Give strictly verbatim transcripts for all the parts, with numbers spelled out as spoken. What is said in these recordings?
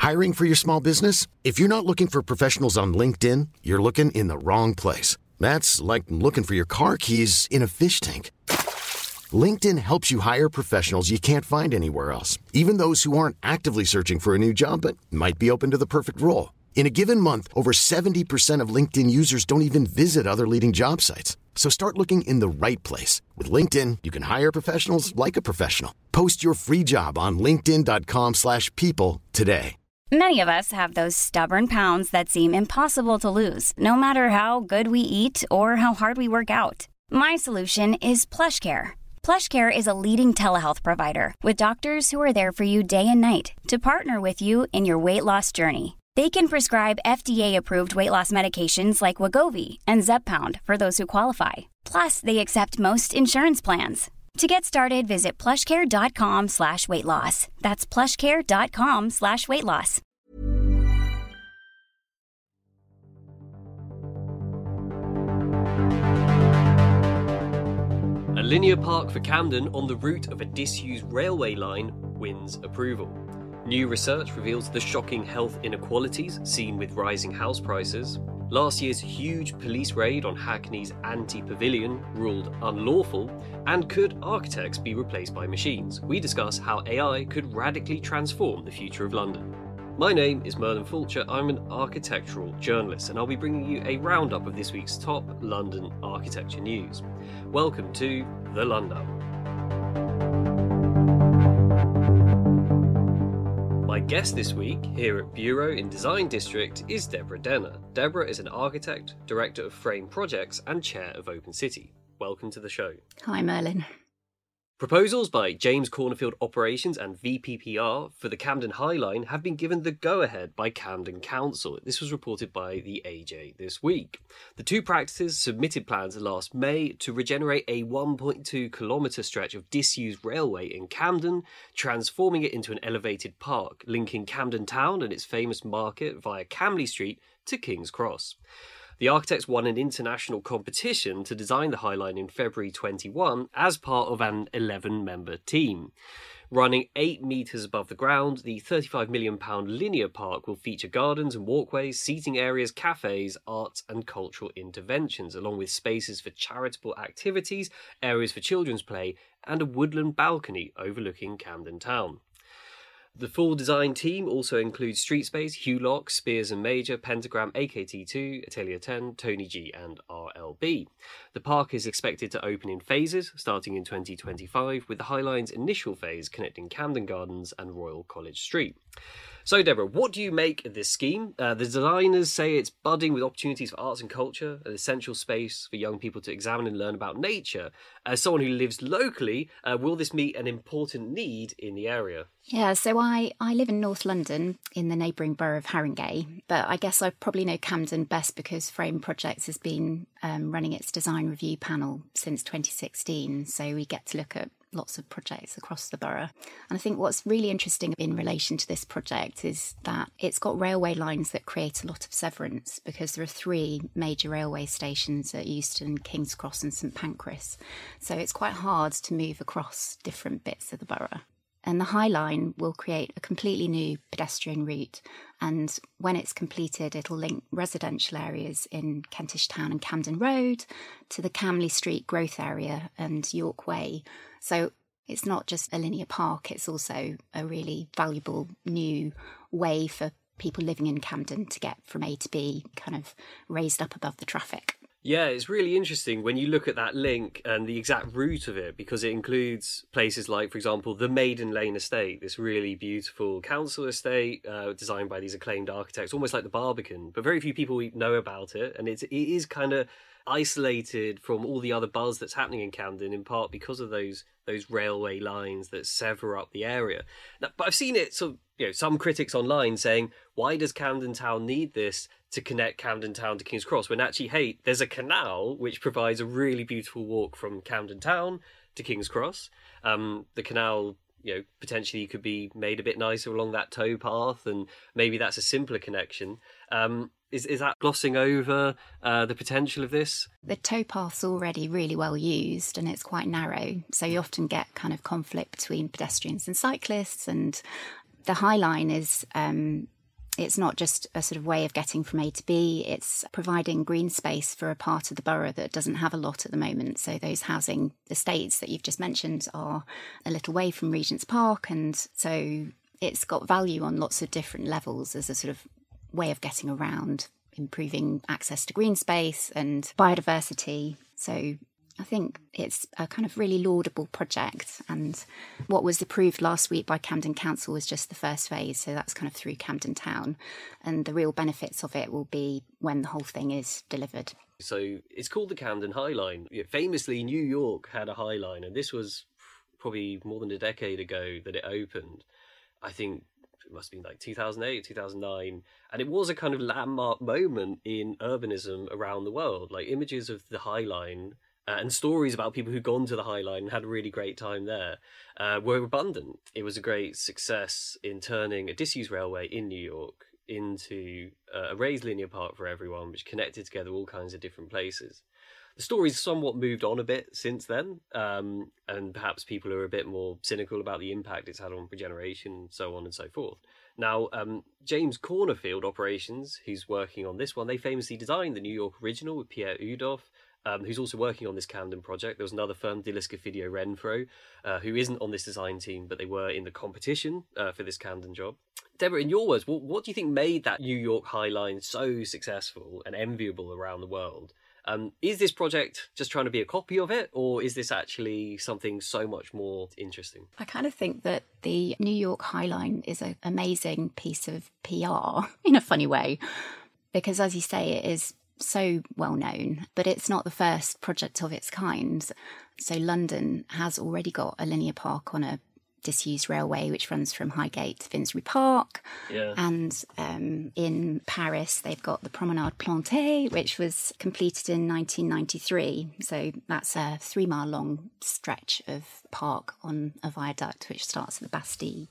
Hiring for your small business? If you're not looking for professionals on LinkedIn, you're looking in the wrong place. That's like looking for your car keys in a fish tank. LinkedIn helps you hire professionals you can't find anywhere else, even those who aren't actively searching for a new job but might be open to the perfect role. In a given month, over seventy percent of LinkedIn users don't even visit other leading job sites. So start looking in the right place. With LinkedIn, you can hire professionals like a professional. Post your free job on linkedin.com slash people today. Many of us have those stubborn pounds that seem impossible to lose, no matter how good we eat or how hard we work out. My solution is PlushCare. PlushCare is a leading telehealth provider with doctors who are there for you day and night to partner with you in your weight loss journey. They can prescribe F D A-approved weight loss medications like Wegovy and Zepbound for those who qualify. Plus, they accept most insurance plans. To get started, visit plushcare.com slash weight loss. That's plushcare.com slash weight loss. A linear park for Camden on the route of a disused railway line wins approval. New research reveals the shocking health inequalities seen with rising house prices. Last year's huge police raid on Hackney's Anti-Pavilion ruled unlawful, and could architects be replaced by machines? We discuss how A I could radically transform the future of London. My name is Merlin Fulcher, I'm an architectural journalist, and I'll be bringing you a roundup of this week's top London architecture news. Welcome to The Lundown. My guest this week here at Bureau in Design District is Deborah Denner. Deborah is an architect, director of Frame Projects and chair of Open City. Welcome to the show. Hi Merlin. Proposals by James Cornerfield Operations and V P P R for the Camden High Line have been given the go-ahead by Camden Council. This was reported by the A J this week. The two practices submitted plans last May to regenerate a one point two kilometre stretch of disused railway in Camden, transforming it into an elevated park, linking Camden Town and its famous market via Camley Street to King's Cross. The architects won an international competition to design the High Line in February twenty-one as part of an eleven-member team. Running eight metres above the ground, the thirty-five million pounds linear park will feature gardens and walkways, seating areas, cafes, arts and cultural interventions, along with spaces for charitable activities, areas for children's play, and a woodland balcony overlooking Camden Town. The full design team also includes Streetspace, Hulock, Spears and Major, Pentagram, A K T two, Atelier ten, Tony G and R L B. The park is expected to open in phases, starting in twenty twenty-five, with the High Line's initial phase connecting Camden Gardens and Royal College Street. So, Deborah, what do you make of this scheme? Uh, the designers say it's budding with opportunities for arts and culture, an essential space for young people to examine and learn about nature. As someone who lives locally, uh, will this meet an important need in the area? Yeah, so I, I live in North London in the neighbouring borough of Haringey, but I guess I probably know Camden best because Frame Projects has been um, running its design review panel since twenty sixteen, so we get to look at lots of projects across the borough. And I think what's really interesting in relation to this project is that it's got railway lines that create a lot of severance, because there are three major railway stations at Euston, King's Cross and St Pancras. So it's quite hard to move across different bits of the borough. And the High Line will create a completely new pedestrian route. And when it's completed, it'll link residential areas in Kentish Town and Camden Road to the Camley Street growth area and York Way. So it's not just a linear park, it's also a really valuable new way for people living in Camden to get from A to B, kind of raised up above the traffic. Yeah, it's really interesting when you look at that link and the exact route of it, because it includes places like, for example, the Maiden Lane Estate, this really beautiful council estate uh, designed by these acclaimed architects, almost like the Barbican, but very few people know about it. And it's, it is kind of isolated from all the other buzz that's happening in Camden, in part because of those those railway lines that sever up the area. Now, but I've seen it, so you know, some critics online saying, why does Camden Town need this to connect Camden Town to King's Cross, when actually, hey, there's a canal which provides a really beautiful walk from Camden Town to King's Cross. Um, the canal, you know, potentially could be made a bit nicer along that tow path, and maybe that's a simpler connection. Um, is is that glossing over uh, the potential of this? The towpath's already really well used and it's quite narrow, so you often get kind of conflict between pedestrians and cyclists. And the High Line is um, it's not just a sort of way of getting from A to B, it's providing green space for a part of the borough that doesn't have a lot at the moment. So those housing estates that you've just mentioned are a little way from Regent's Park, and so it's got value on lots of different levels as a sort of way of getting around, improving access to green space and biodiversity. So I think it's a kind of really laudable project, and what was approved last week by Camden Council was just the first phase, so that's kind of through Camden Town, and the real benefits of it will be when the whole thing is delivered. So it's called the Camden High Line. Famously, New York had a High Line, and this was probably more than a decade ago that it opened. I think it must have been like two thousand eight, two thousand nine, and it was a kind of landmark moment in urbanism around the world. Like images of the High Line Uh, and stories about people who'd gone to the High Line and had a really great time there uh, were abundant. It was a great success in turning a disused railway in New York into uh, a raised linear park for everyone, which connected together all kinds of different places. The story's somewhat moved on a bit since then, um, and perhaps people are a bit more cynical about the impact it's had on regeneration and so on and so forth. Now, um, James Cornerfield Operations, who's working on this one, they famously designed the New York original with Pierre Udoff, Um, who's also working on this Camden project. There was another firm, Delisca Renfro, uh, who isn't on this design team, but they were in the competition uh, for this Camden job. Deborah, in your words, what, what do you think made that New York High Line so successful and enviable around the world? Um, is this project just trying to be a copy of it, or is this actually something so much more interesting? I kind of think that the New York High Line is an amazing piece of P R in a funny way, because as you say, it is so well known, but it's not the first project of its kind. So London has already got a linear park on a disused railway which runs from Highgate to Finsbury Park. Yeah. And um, in Paris, they've got the Promenade Plantée, which was completed in nineteen ninety-three. So that's a three mile long stretch of park on a viaduct which starts at the Bastille.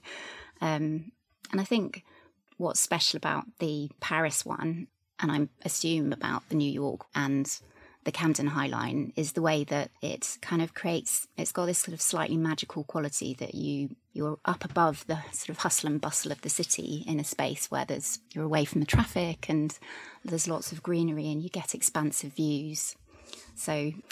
Um, and I think what's special about the Paris one, and I assume about the New York and the Camden High Line, is the way that it kind of creates, it's got this sort of slightly magical quality that you, you're up above the sort of hustle and bustle of the city in a space where there's, you're away from the traffic and there's lots of greenery and you get expansive views. So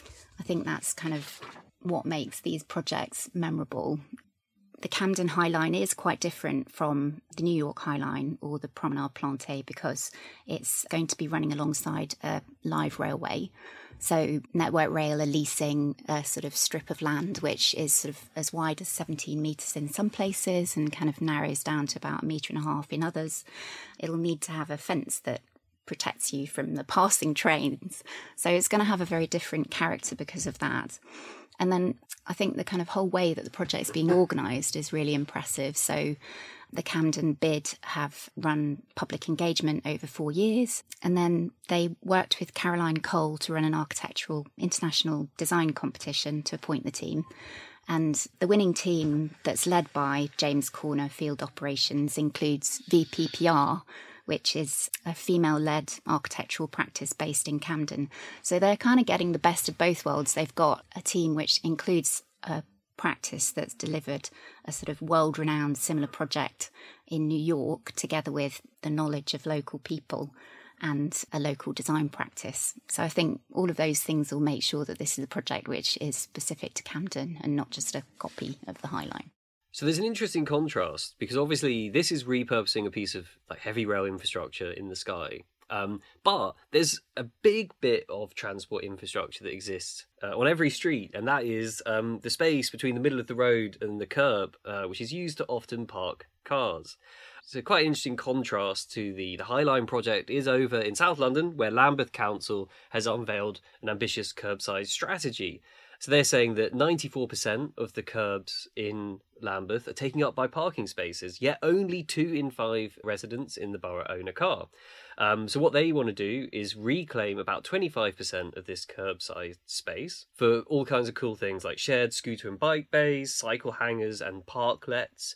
I think that's kind of what makes these projects memorable. The Camden High Line is quite different from the New York High Line or the Promenade Plantée because it's going to be running alongside a live railway. So Network Rail are leasing a sort of strip of land which is sort of as wide as seventeen metres in some places and kind of narrows down to about a metre and a half in others. It'll need to have a fence that protects you from the passing trains. So it's going to have a very different character because of that. And then I think the kind of whole way that the project is being organised is really impressive. So the Camden bid have run public engagement over four years. And then they worked with Caroline Cole to run an architectural international design competition to appoint the team. And the winning team that's led by James Corner Field Operations includes V P P R, which is a female-led architectural practice based in Camden. So they're kind of getting the best of both worlds. They've got a team which includes a practice that's delivered a sort of world-renowned similar project in New York, together with the knowledge of local people and a local design practice. So I think all of those things will make sure that this is a project which is specific to Camden and not just a copy of the High Line. So there's an interesting contrast, because obviously this is repurposing a piece of like heavy rail infrastructure in the sky. Um, but there's a big bit of transport infrastructure that exists uh, on every street, and that is um, the space between the middle of the road and the curb, uh, which is used to often park cars. So quite an interesting contrast to the, the High Line project is over in South London, where Lambeth Council has unveiled an ambitious curbside strategy. So they're saying that ninety-four percent of the curbs in Lambeth are taken up by parking spaces, yet only two in five residents in the borough own a car. Um, so what they want to do is reclaim about twenty-five percent of this curbside space for all kinds of cool things like shared scooter and bike bays, cycle hangers and parklets.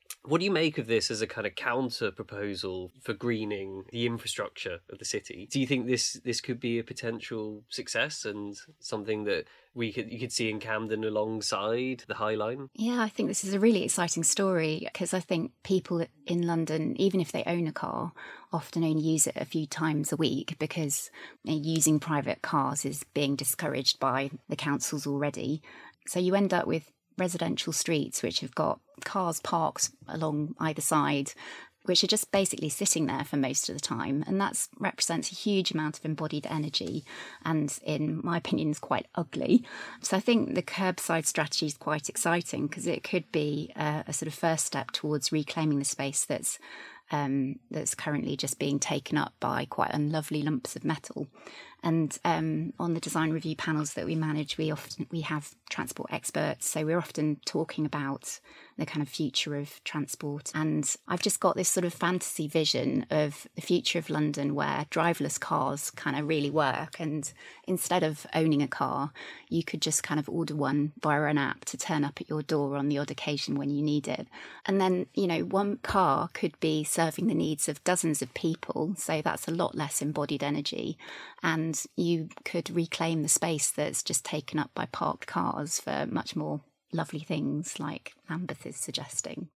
What do you make of this as a kind of counter proposal for greening the infrastructure of the city? Do you think this this could be a potential success and something that we could you could see in Camden alongside the High Line? Yeah, I think this is a really exciting story because I think people in London, even if they own a car, often only use it a few times a week because you know, using private cars is being discouraged by the councils already. So you end up with residential streets which have got cars parked along either side, which are just basically sitting there for most of the time. And that represents a huge amount of embodied energy and, in my opinion, is quite ugly. So I think the curbside strategy is quite exciting because it could be a, a sort of first step towards reclaiming the space that's um, that's currently just being taken up by quite unlovely lumps of metal. And um, on the design review panels that we manage, we often we have transport experts, so we're often talking about the kind of future of transport. And I've just got this sort of fantasy vision of the future of London where driverless cars kind of really work. And instead of owning a car, you could just kind of order one via an app to turn up at your door on the odd occasion when you need it. And then, you know, one car could be serving the needs of dozens of people, so that's a lot less embodied energy. And you could reclaim the space that's just taken up by parked cars for much more lovely things like Lambeth is suggesting.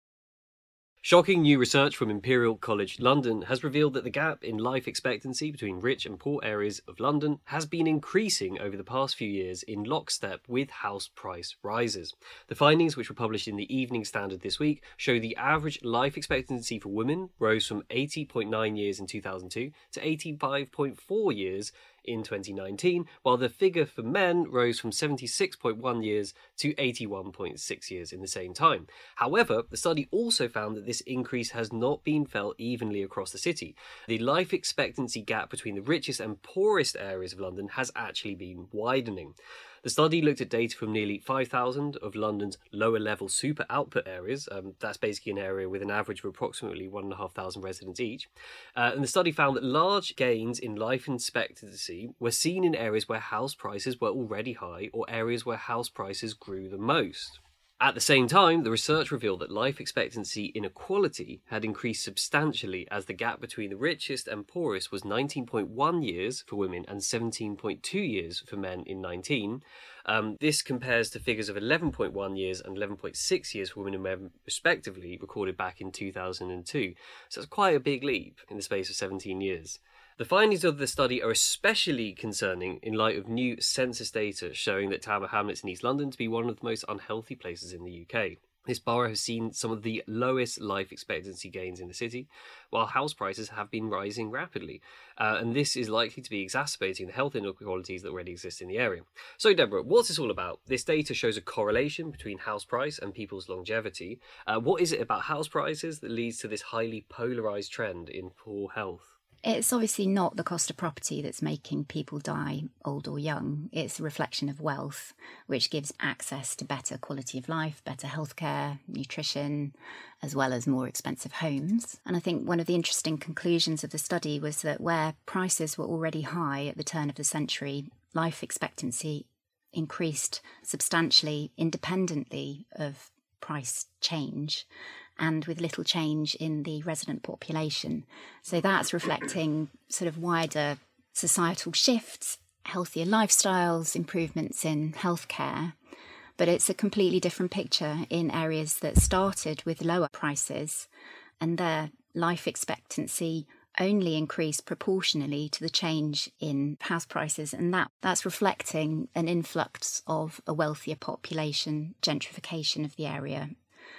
Shocking new research from Imperial College London has revealed that the gap in life expectancy between rich and poor areas of London has been increasing over the past few years in lockstep with house price rises. The findings, which were published in the Evening Standard this week, show the average life expectancy for women rose from eighty point nine years in two thousand two to eighty-five point four years in twenty nineteen, while the figure for men rose from seventy-six point one years to eighty-one point six years in the same time. However, the study also found that this increase has not been felt evenly across the city. The life expectancy gap between the richest and poorest areas of London has actually been widening. The study looked at data from nearly five thousand of London's lower-level super output areas. Um, that's basically an area with an average of approximately one thousand five hundred residents each. Uh, and the study found that large gains in life expectancy were seen in areas where house prices were already high or areas where house prices grew the most. At the same time, the research revealed that life expectancy inequality had increased substantially as the gap between the richest and poorest was nineteen point one years for women and seventeen point two years for men in nineteen. Um, this compares to figures of eleven point one years and eleven point six years for women and men, respectively, recorded back in two thousand two. So it's quite a big leap in the space of seventeen years. The findings of the study are especially concerning in light of new census data showing that Tower Hamlets in East London to be one of the most unhealthy places in the U K. This borough has seen some of the lowest life expectancy gains in the city, while house prices have been rising rapidly. Uh, and this is likely to be exacerbating the health inequalities that already exist in the area. So, Deborah, what's this all about? This data shows a correlation between house price and people's longevity. Uh, what is it about house prices that leads to this highly polarised trend in poor health? It's obviously not the cost of property that's making people die, old or young. It's a reflection of wealth, which gives access to better quality of life, better healthcare, nutrition, as well as more expensive homes. And I think one of the interesting conclusions of the study was that where prices were already high at the turn of the century, life expectancy increased substantially independently of price change, and with little change in the resident population. So that's reflecting sort of wider societal shifts, healthier lifestyles, improvements in healthcare. But it's a completely different picture in areas that started with lower prices, and their life expectancy only increased proportionally to the change in house prices. And that, that's reflecting an influx of a wealthier population, gentrification of the area.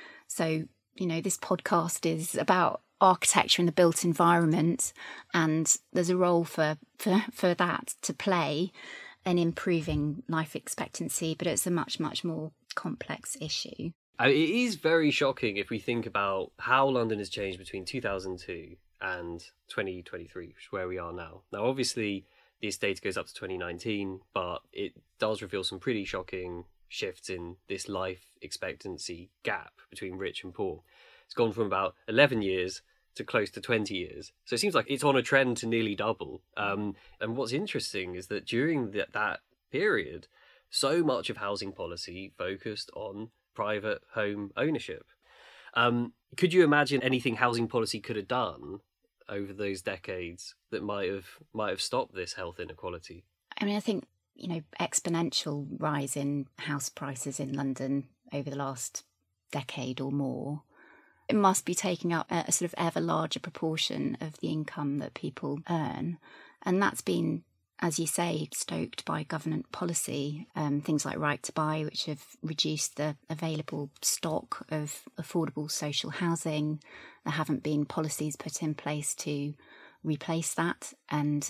So, you know, this podcast is about architecture and the built environment, and there's a role for, for, for that to play in improving life expectancy, but it's a much, much more complex issue. It is very shocking if we think about how London has changed between two thousand two and twenty twenty-three, which is where we are now. Now, obviously, this data goes up to twenty nineteen, but it does reveal some pretty shocking shifts in this life expectancy gap between rich and poor. It's gone from about eleven years to close to twenty years. So it seems like it's on a trend to nearly double. Um, and what's interesting is that during that, that period, so much of housing policy focused on private home ownership. Um, could you imagine anything housing policy could have done over those decades that might have might have stopped this health inequality? I mean, I think, you know, exponential rise in house prices in London over the last decade or more, it must be taking up a, a sort of ever larger proportion of the income that people earn. And that's been, as you say, stoked by government policy, um, things like Right to Buy, which have reduced the available stock of affordable social housing. There haven't been policies put in place to replace that. And,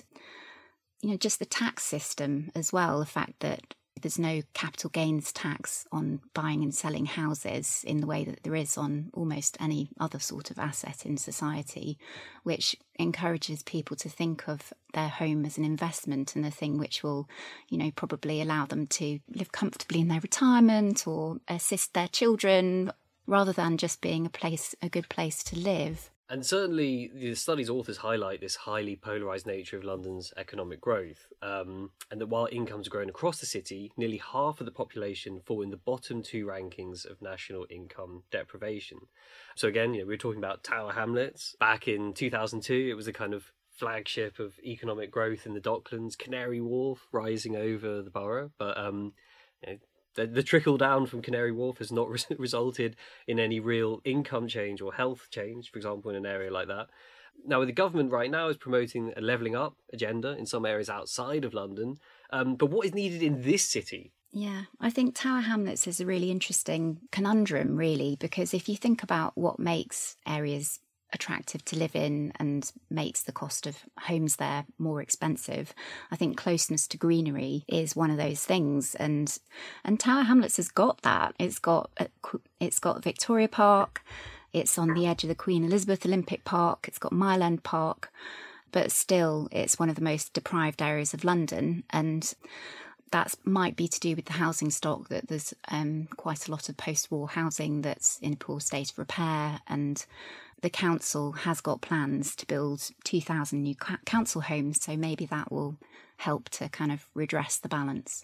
you know, just the tax system as well, the fact that there's no capital gains tax on buying and selling houses in the way that there is on almost any other sort of asset in society, which encourages people to think of their home as an investment and a thing which will, you know, probably allow them to live comfortably in their retirement or assist their children, rather than just being a place, a good place to live. And certainly the study's authors highlight this highly polarised nature of London's economic growth, um, and that while incomes are growing across the city, nearly half of the population fall in the bottom two rankings of national income deprivation. So again, you know, we were talking about Tower Hamlets. Back in two thousand two, it was a kind of flagship of economic growth in the Docklands, Canary Wharf rising over the borough. But um, you know, The, the trickle down from Canary Wharf has not re- resulted in any real income change or health change, for example, in an area like that. Now, the government right now is promoting a levelling up agenda in some areas outside of London. Um, but what is needed in this city? Yeah, I think Tower Hamlets is a really interesting conundrum, really, because if you think about what makes areas attractive to live in and makes the cost of homes there more expensive, I think closeness to greenery is one of those things, and and Tower Hamlets has got that. It's got it's got Victoria Park, it's on the edge of the Queen Elizabeth Olympic Park, it's got Mile End Park, but still it's one of the most deprived areas of London, and that might be to do with the housing stock, that there's um, quite a lot of post-war housing that's in a poor state of repair, and the council has got plans to build two thousand new council homes, so maybe that will help to kind of redress the balance.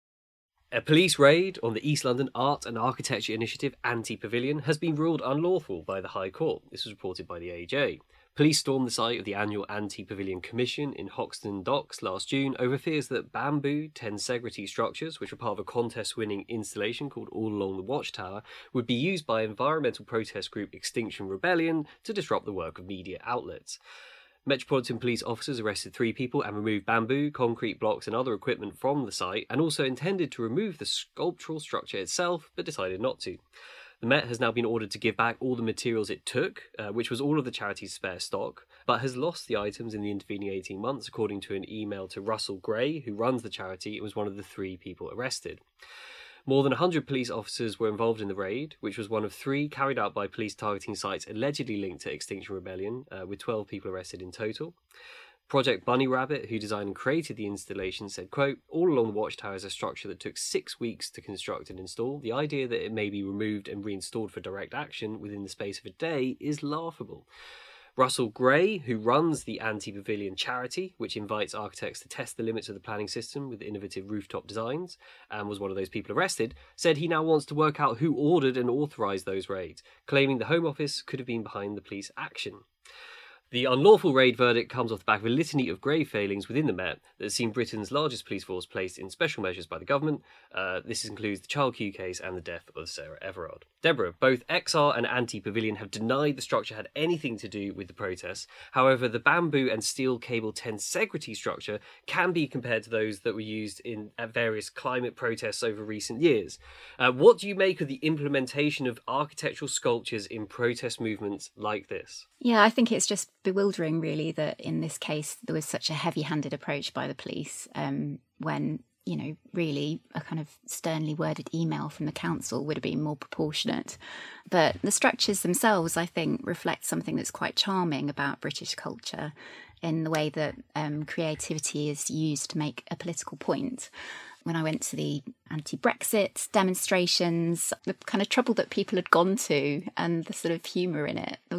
A police raid on the East London Art and Architecture Initiative Anti-Pavilion has been ruled unlawful by the High Court. This was reported by the A J. Police stormed the site of the annual Anti-Pavilion Commission in Hoxton Docks last June over fears that bamboo tensegrity structures, which were part of a contest-winning installation called All Along the Watchtower, would be used by environmental protest group Extinction Rebellion to disrupt the work of media outlets. Metropolitan Police officers arrested three people and removed bamboo, concrete blocks and other equipment from the site, and also intended to remove the sculptural structure itself, but decided not to. The Met has now been ordered to give back all the materials it took, uh, which was all of the charity's spare stock, but has lost the items in the intervening eighteen months, according to an email to Russell Gray, who runs the charity and was one of the three people arrested. More than one hundred police officers were involved in the raid, which was one of three carried out by police targeting sites allegedly linked to Extinction Rebellion, uh, with twelve people arrested in total. Project Bunny Rabbit, who designed and created the installation, said, quote, "All Along the Watchtower is a structure that took six weeks to construct and install. The idea that it may be removed and reinstalled for direct action within the space of a day is laughable." Russell Gray, who runs the Anti-Pavilion charity, which invites architects to test the limits of the planning system with innovative rooftop designs, and was one of those people arrested, said he now wants to work out who ordered and authorised those raids, claiming the Home Office could have been behind the police action. The unlawful raid verdict comes off the back of a litany of grave failings within the Met that has seen Britain's largest police force placed in special measures by the government. Uh, this includes the Child Q case and the death of Sarah Everard. Deborah, both X R and Anti-Pavilion have denied the structure had anything to do with the protests. However, the bamboo and steel cable tensegrity structure can be compared to those that were used in at various climate protests over recent years. Uh, what do you make of the implementation of architectural sculptures in protest movements like this? Yeah, I think it's just bewildering, really, that in this case there was such a heavy-handed approach by the police um, when, you know, really a kind of sternly worded email from the council would have been more proportionate. But the structures themselves, I think, reflect something that's quite charming about British culture in the way that um, creativity is used to make a political point. When I went to the anti-Brexit demonstrations, the kind of trouble that people had gone to and the sort of humour in it, there was a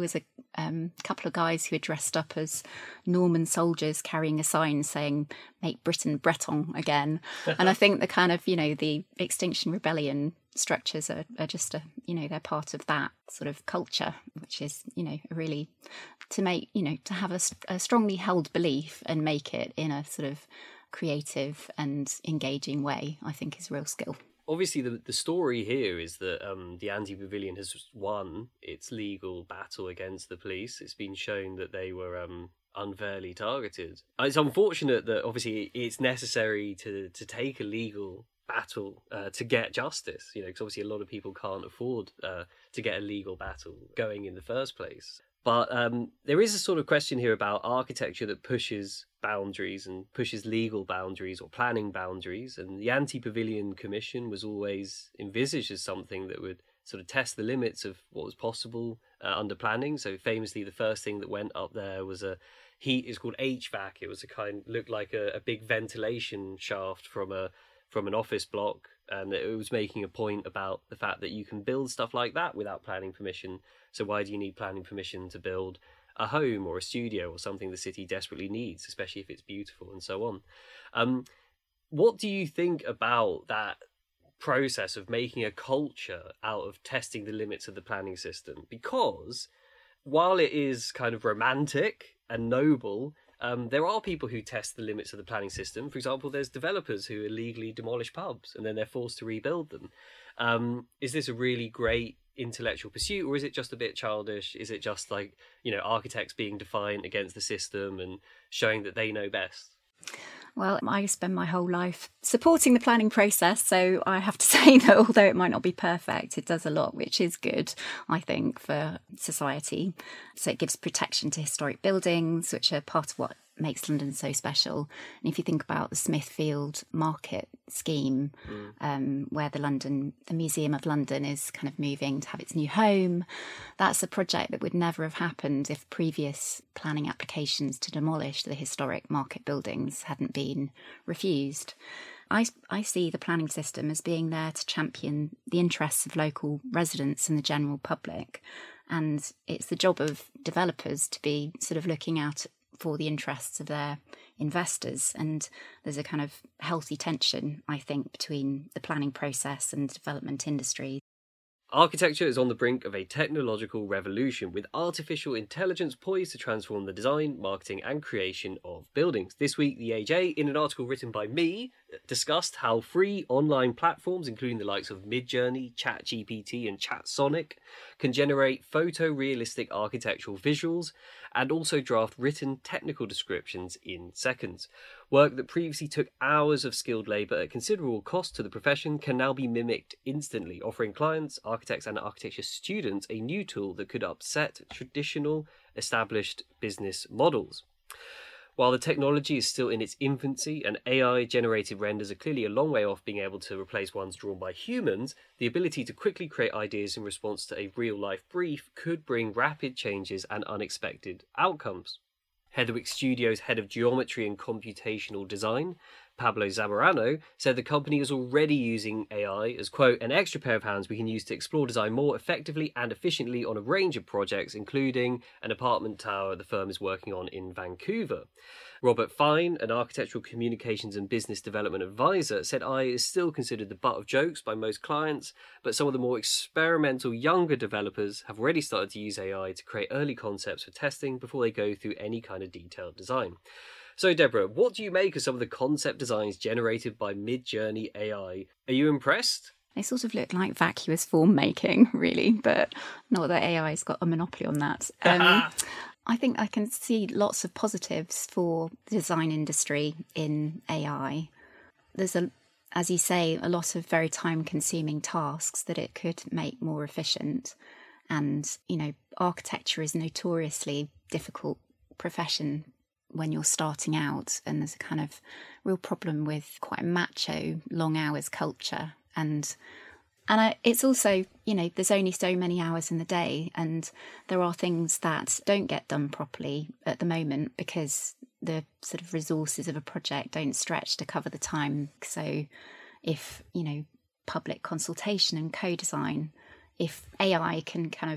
um, a couple of guys who are dressed up as Norman soldiers carrying a sign saying, "Make Britain Breton again." And I think the kind of, you know, the Extinction Rebellion structures are, are just, a, you know, they're part of that sort of culture, which is, you know, really to make, you know, to have a, a strongly held belief and make it in a sort of creative and engaging way, I think is real skill. Obviously, the, the story here is that um, the Anti-Pavilion has won its legal battle against the police. It's been shown that they were um, unfairly targeted. It's unfortunate that obviously it's necessary to, to take a legal battle uh, to get justice, you know, because obviously a lot of people can't afford uh, to get a legal battle going in the first place. But um, there is a sort of question here about architecture that pushes boundaries and pushes legal boundaries or planning boundaries. And the Anti-Pavilion Commission was always envisaged as something that would sort of test the limits of what was possible uh, under planning. So famously, the first thing that went up there was a heat, it's called H V A C. It was a kind, looked like a, a big ventilation shaft from a from an office block. And it was making a point about the fact that you can build stuff like that without planning permission. So why do you need planning permission to build a home or a studio or something the city desperately needs, especially if it's beautiful and so on? Um, what do you think about that process of making a culture out of testing the limits of the planning system? Because while it is kind of romantic and noble, Um, there are people who test the limits of the planning system. For example, there's developers who illegally demolish pubs and then they're forced to rebuild them. Um, is this a really great intellectual pursuit, or is it just a bit childish? Is it just like, you know, architects being defiant against the system and showing that they know best? Well, I spend my whole life supporting the planning process, so I have to say that although it might not be perfect, it does a lot, which is good, I think, for society. So it gives protection to historic buildings, which are part of what makes London so special. And if you think about the Smithfield Market scheme, mm. um, where the London, the Museum of London is kind of moving to have its new home, that's a project that would never have happened if previous planning applications to demolish the historic market buildings hadn't been refused. I, I see the planning system as being there to champion the interests of local residents and the general public. And it's the job of developers to be sort of looking out for the interests of their investors. And there's a kind of healthy tension, I think, between the planning process and the development industry. Architecture is on the brink of a technological revolution, with artificial intelligence poised to transform the design, marketing and creation of buildings. This week, the A J, in an article written by me, discussed how free online platforms, including the likes of Midjourney, ChatGPT and ChatSonic, can generate photorealistic architectural visuals and also draft written technical descriptions in seconds. Work that previously took hours of skilled labour at considerable cost to the profession can now be mimicked instantly, offering clients, architects and architecture students a new tool that could upset traditional established business models. While the technology is still in its infancy and A I-generated renders are clearly a long way off being able to replace ones drawn by humans, the ability to quickly create ideas in response to a real-life brief could bring rapid changes and unexpected outcomes. Hedwick Studios' head of geometry and computational design, Pablo Zamorano, said the company is already using A I as, quote, an extra pair of hands we can use to explore design more effectively and efficiently on a range of projects, including an apartment tower the firm is working on in Vancouver. Robert Fine, an architectural communications and business development advisor, said A I is still considered the butt of jokes by most clients, but some of the more experimental younger developers have already started to use A I to create early concepts for testing before they go through any kind of detailed design. So, Deborah, what do you make of some of the concept designs generated by Midjourney A I? Are you impressed? They sort of look like vacuous form making, really, but not that A I's got a monopoly on that. Um, I think I can see lots of positives for the design industry in A I. There's, a, as you say, a lot of very time-consuming tasks that it could make more efficient. And, you know, architecture is a notoriously difficult profession when you're starting out, and there's a kind of real problem with quite a macho long hours culture. And and I, it's also, you know, there's only so many hours in the day, and there are things that don't get done properly at the moment because the sort of resources of a project don't stretch to cover the time. So if, you know, public consultation and co-design, if A I can kind of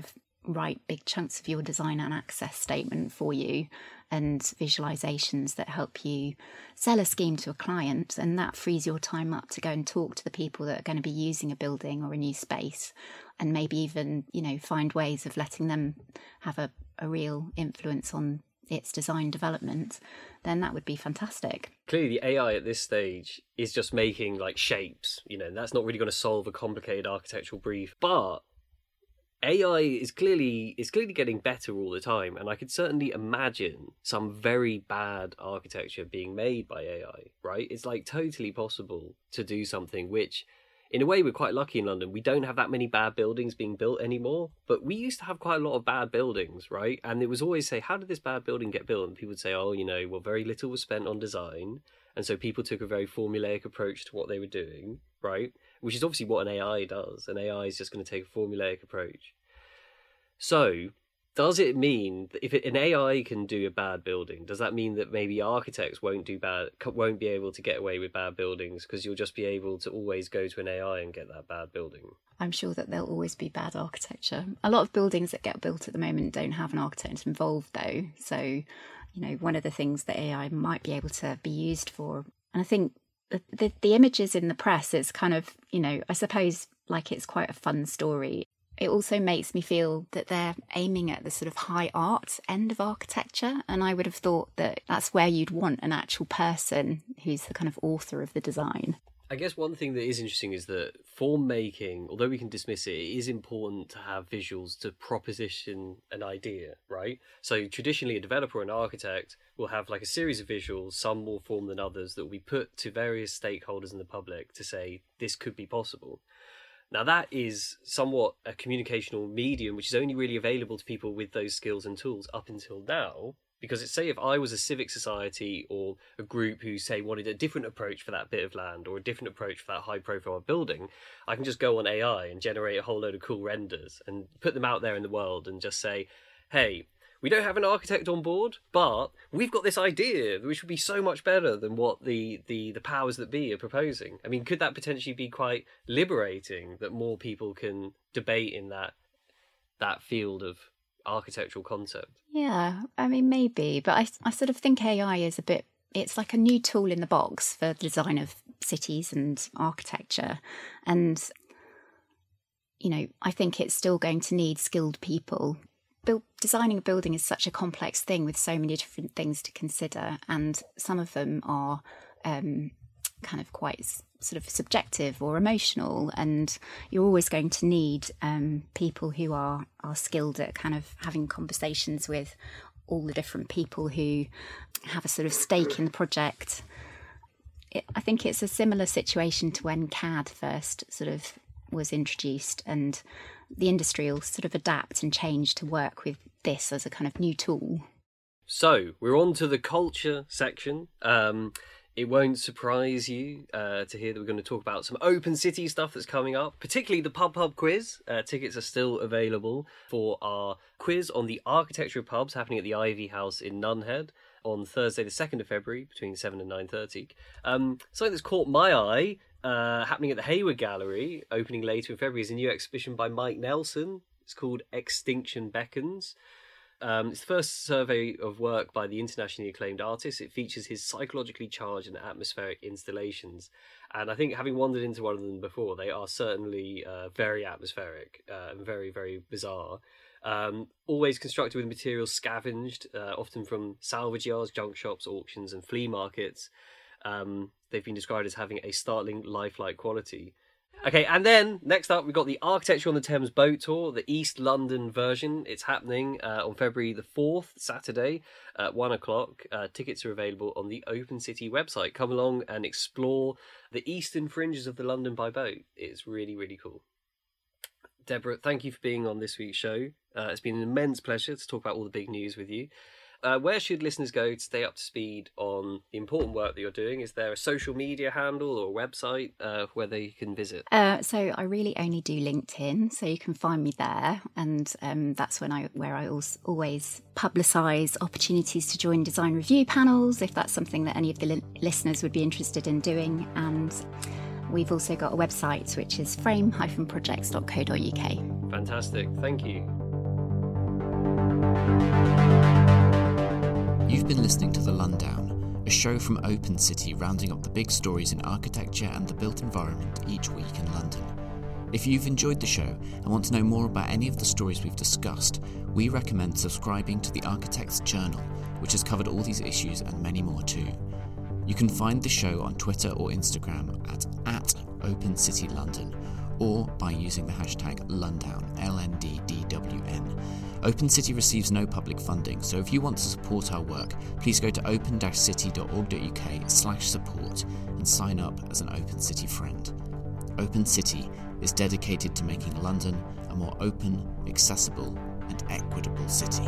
write big chunks of your design and access statement for you, and visualizations that help you sell a scheme to a client, and that frees your time up to go and talk to the people that are going to be using a building or a new space, and maybe even, you know, find ways of letting them have a, a real influence on its design development, then that would be fantastic. Clearly the A I at this stage is just making like shapes, you know, and that's not really going to solve a complicated architectural brief, but A I is clearly is clearly getting better all the time, and I could certainly imagine some very bad architecture being made by A I, right? It's like totally possible to do something which, in a way, we're quite lucky in London. We don't have that many bad buildings being built anymore, but we used to have quite a lot of bad buildings, right? And it was always say, how did this bad building get built? And people would say, oh, you know, well, very little was spent on design, and so people took a very formulaic approach to what they were doing, right? Which is obviously what an A I does. An A I is just going to take a formulaic approach. So, does it mean that if it, an A I can do a bad building, does that mean that maybe architects won't do bad, won't be able to get away with bad buildings because you'll just be able to always go to an A I and get that bad building? I'm sure that there'll always be bad architecture. A lot of buildings that get built at the moment don't have an architect involved, though. So, you know, one of the things that A I might be able to be used for, and I think the the, the images in the press is kind of, you know, I suppose like it's quite a fun story. It also makes me feel that they're aiming at the sort of high art end of architecture. And I would have thought that that's where you'd want an actual person who's the kind of author of the design. I guess one thing that is interesting is that form making, although we can dismiss it, it is important to have visuals to proposition an idea, right? So traditionally a developer or an architect will have like a series of visuals, some more form than others, that will be put to various stakeholders in the public to say this could be possible. Now that is somewhat a communicational medium which is only really available to people with those skills and tools up until now, because it's, say if I was a civic society or a group who say wanted a different approach for that bit of land or a different approach for that high profile building, I can just go on A I and generate a whole load of cool renders and put them out there in the world and just say, hey, we don't have an architect on board, but we've got this idea which would be so much better than what the, the, the powers that be are proposing. I mean, could that potentially be quite liberating, that more people can debate in that that field of architectural concept? Yeah, I mean, maybe, but I, I sort of think A I is a bit, it's like a new tool in the box for the design of cities and architecture. And, you know, I think it's still going to need skilled people. Build, designing a building is such a complex thing with so many different things to consider, and some of them are um, kind of quite s- sort of subjective or emotional, and you're always going to need um, people who are, are skilled at kind of having conversations with all the different people who have a sort of stake in the project. It, I think it's a similar situation to when C A D first sort of was introduced, and the industry will sort of adapt and change to work with this as a kind of new tool. So we're on to the culture section. Um, it won't surprise you uh, to hear that we're going to talk about some Open City stuff that's coming up, particularly the Pub Pub quiz. Uh, tickets are still available for our quiz on the architecture of pubs happening at the Ivy House in Nunhead on Thursday the second of February between seven and nine thirty. Um, something that's caught my eye, Uh, happening at the Hayward Gallery, opening later in February, is a new exhibition by Mike Nelson. It's called Extinction Beckons. Um, it's the first survey of work by the internationally acclaimed artist. It features his psychologically charged and atmospheric installations. And I think, having wandered into one of them before, they are certainly uh, very atmospheric uh, and very, very bizarre. Um, always constructed with materials scavenged, uh, often from salvage yards, junk shops, auctions and flea markets. Um, they've been described as having a startling lifelike quality. Okay, and then next up we've got the Architecture on the Thames boat tour, the East London version. It's happening uh, on February the fourth, Saturday at one o'clock. Uh, tickets are available on the Open City website. Come along and explore the eastern fringes of the London by boat. It's really, really cool. Deborah, thank you for being on this week's show. Uh, it's been an immense pleasure to talk about all the big news with you. Uh, where should listeners go to stay up to speed on the important work that you're doing? Is there a social media handle or a website uh, where they can visit? Uh, so I really only do LinkedIn, so you can find me there, and um, that's when I where I also always publicise opportunities to join design review panels, if that's something that any of the li- listeners would be interested in doing. And we've also got a website which is frame dash projects dot co dot uk. Fantastic, thank you. You've been listening to The Lundown, a show from Open City rounding up the big stories in architecture and the built environment each week in London. If you've enjoyed the show and want to know more about any of the stories we've discussed, we recommend subscribing to The Architect's Journal, which has covered all these issues and many more too. You can find the show on Twitter or Instagram at, at Open City London, or by using the hashtag Lundown, L N D D W N. Open City receives no public funding, so if you want to support our work, please go to open dash city dot org dot uk slash support and sign up as an Open City friend. Open City is dedicated to making London a more open, accessible, and equitable city.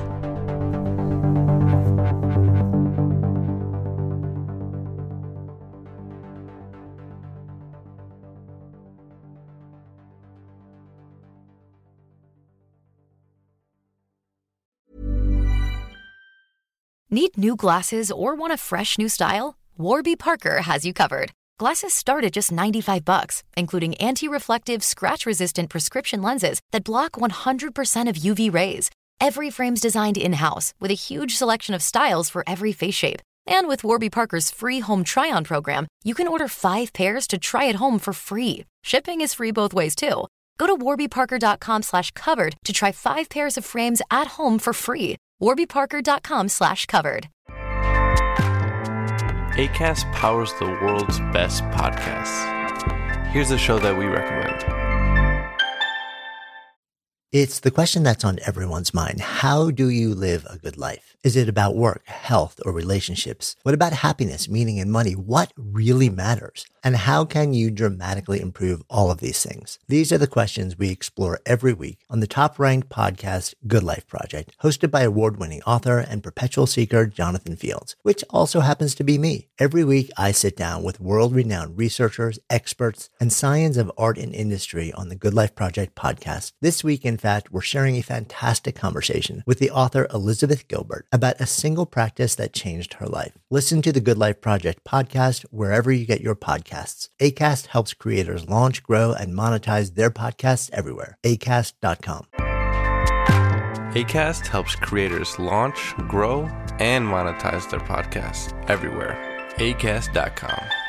Need new glasses or want a fresh new style? Warby Parker has you covered. Glasses start at just ninety-five bucks, including anti-reflective, scratch-resistant prescription lenses that block one hundred percent of U V rays. Every frame's designed in-house with a huge selection of styles for every face shape. And with Warby Parker's free home try-on program, you can order five pairs to try at home for free. Shipping is free both ways, too. Go to warbyparker.com slash covered to try five pairs of frames at home for free. warbyparker.com slash covered. Acast powers the world's best podcasts. Here's a show that we recommend. It's the question that's on everyone's mind. How do you live a good life? Is it about work, health, or relationships? What about happiness, meaning, and money? What really matters? And how can you dramatically improve all of these things? These are the questions we explore every week on the top-ranked podcast Good Life Project, hosted by award-winning author and perpetual seeker Jonathan Fields, which also happens to be me. Every week, I sit down with world-renowned researchers, experts, and science of art and industry on the Good Life Project podcast. This week, in fact, we're sharing a fantastic conversation with the author Elizabeth Gilbert about a single practice that changed her life. Listen to the Good Life Project podcast wherever you get your podcasts. Acast helps creators launch, grow, and monetize their podcasts everywhere. acast dot com. Acast helps creators launch, grow, and monetize their podcasts everywhere. acast dot com.